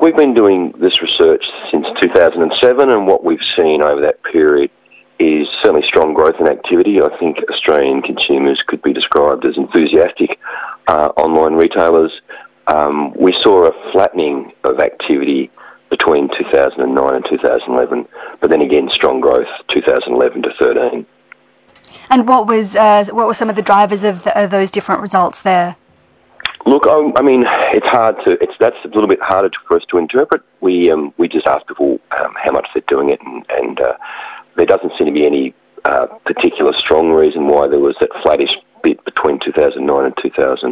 we've been doing this research since 2007, and what we've seen over that period is certainly strong growth in activity. I think Australian consumers could be described as enthusiastic online retailers. We saw a flattening of activity between 2009 and 2011, but then again strong growth 2011 to 13. And what were some of the drivers of those different results there? Look, I mean, that's a little bit harder for us to interpret. We just asked people how much they're doing it, and there doesn't seem to be any particular strong reason why there was that flattish bit between 2009 and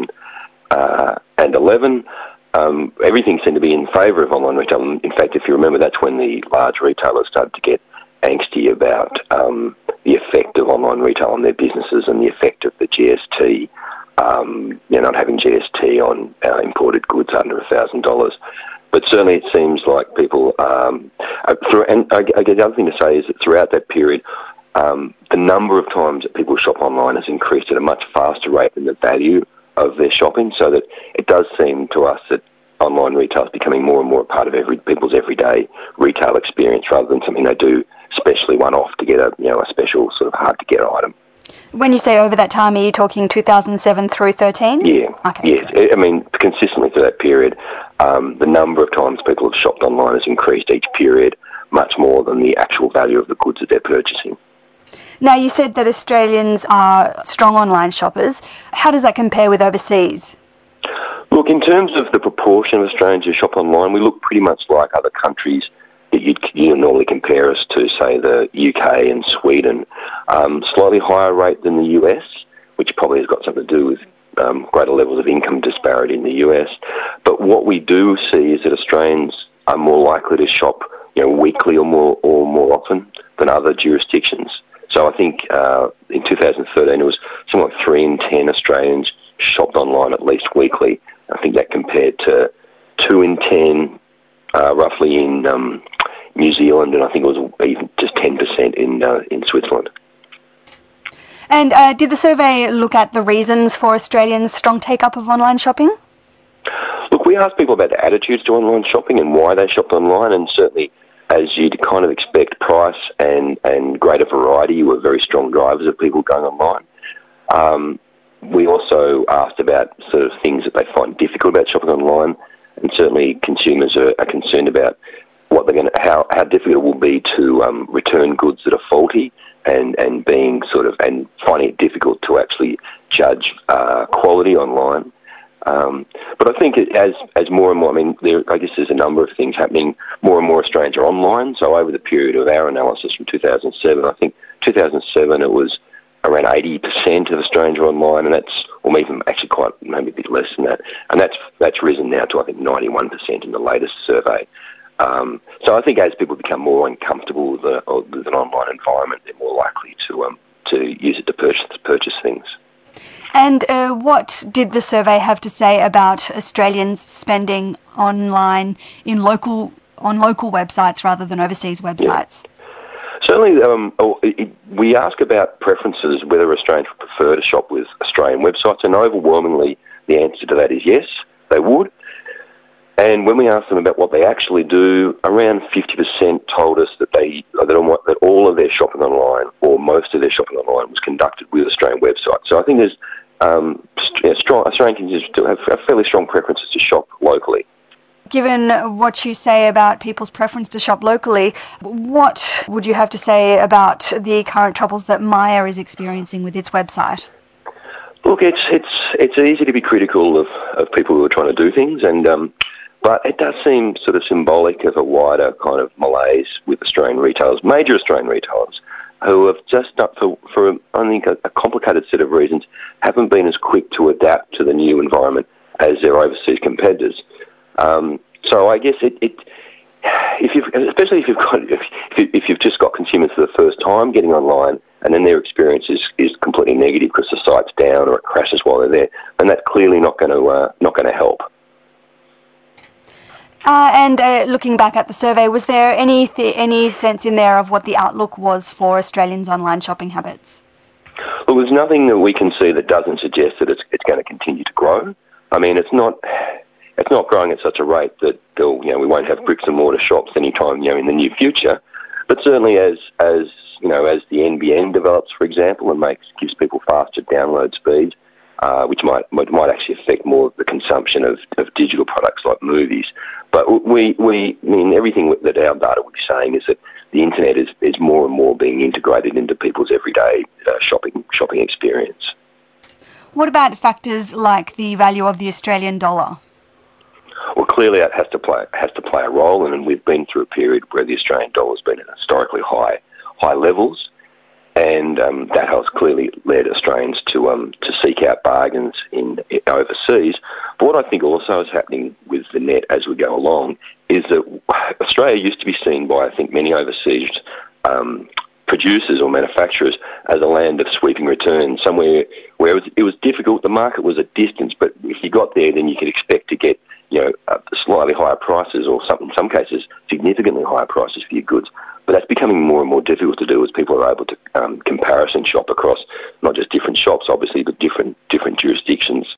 2011. Everything seemed to be in favour of online retail. In fact, if you remember, that's when the large retailers started to get angsty about the effect of online retail on their businesses and the effect of the GST, not having GST on imported goods under $1,000. But certainly it seems like people, and I guess the other thing to say is that throughout that period, the number of times that people shop online has increased at a much faster rate than the value of their shopping, so that it does seem to us that online retail is becoming more and more a part of people's everyday retail experience rather than something they do specially one-off to get a special sort of hard-to-get item. When you say over that time, are you talking 2007 through 13? Yeah. Okay. Yes. I mean, consistently for that period, the number of times people have shopped online has increased each period much more than the actual value of the goods that they're purchasing. Now, you said that Australians are strong online shoppers. How does that compare with overseas? Look, in terms of the proportion of Australians who shop online, we look pretty much like other countries that you'd normally compare us to, say, the UK and Sweden. Slightly higher rate than the US, which probably has got something to do with greater levels of income disparity in the US. But what we do see is that Australians are more likely to shop, weekly or more often than other jurisdictions. So I think in 2013 it was something like 3 in 10 Australians shopped online at least weekly. I think that compared to 2 in 10 roughly in New Zealand, and I think it was even just 10% in Switzerland. And did the survey look at the reasons for Australians' strong take-up of online shopping? Look, we asked people about their attitudes to online shopping and why they shopped online, and certainly, as you'd kind of expect, price and greater variety were very strong drivers of people going online. We also asked about sort of things that they find difficult about shopping online, and certainly consumers are concerned about how difficult it will be to return goods that are faulty, and finding it difficult to actually judge quality online. But I think as more and more, I guess there's a number of things happening. More and more Australians are online. So over the period of our analysis from 2007, I think 2007 it was around 80% of Australians are online, and or even actually maybe a bit less than that. And that's risen now to I think 91% in the latest survey. So I think as people become more uncomfortable with an online environment, they're more likely to use it to purchase things. And what did the survey have to say about Australians spending online on local websites rather than overseas websites? Yeah. Certainly, we ask about preferences, whether Australians would prefer to shop with Australian websites, and overwhelmingly the answer to that is yes, they would. And when we asked them about what they actually do, around 50% told us that all of their shopping online, or most of their shopping online, was conducted with Australian websites. So I think there's Australian consumers still have fairly strong preferences to shop locally. Given what you say about people's preference to shop locally, what would you have to say about the current troubles that Myer is experiencing with its website? Look, it's easy to be critical of people who are trying to do things, but it does seem sort of symbolic of a wider kind of malaise with Australian retailers, major Australian retailers, who have just, for I think a complicated set of reasons, haven't been as quick to adapt to the new environment as their overseas competitors. So I guess if you've just got consumers for the first time getting online, and then their experience is completely negative because the site's down or it crashes while they're there, then that's clearly not going to help. And looking back at the survey, was there any sense in there of what the outlook was for Australians' online shopping habits? Well, there's nothing that we can see that doesn't suggest that it's going to continue to grow. I mean, it's not. It's not growing at such a rate that we won't have bricks and mortar shops anytime in the near future. But certainly, as the NBN develops, for example, and gives people faster download speeds, which might actually affect more of the consumption of digital products like movies. But everything that our data would be saying is that the internet is more and more being integrated into people's everyday shopping experience. What about factors like the value of the Australian dollar? Well, clearly that has to play a role, and we've been through a period where the Australian dollar has been at historically high levels, and that has clearly led Australians to seek out bargains in overseas. But what I think also is happening with the net as we go along is that Australia used to be seen by, I think, many overseas producers or manufacturers as a land of sweeping returns, somewhere where it was difficult. The market was a distance, but if you got there, then you could expect to get slightly higher prices, or in some cases significantly higher prices for your goods. But that's becoming more and more difficult to do as people are able to comparison shop across not just different shops, obviously, but different jurisdictions.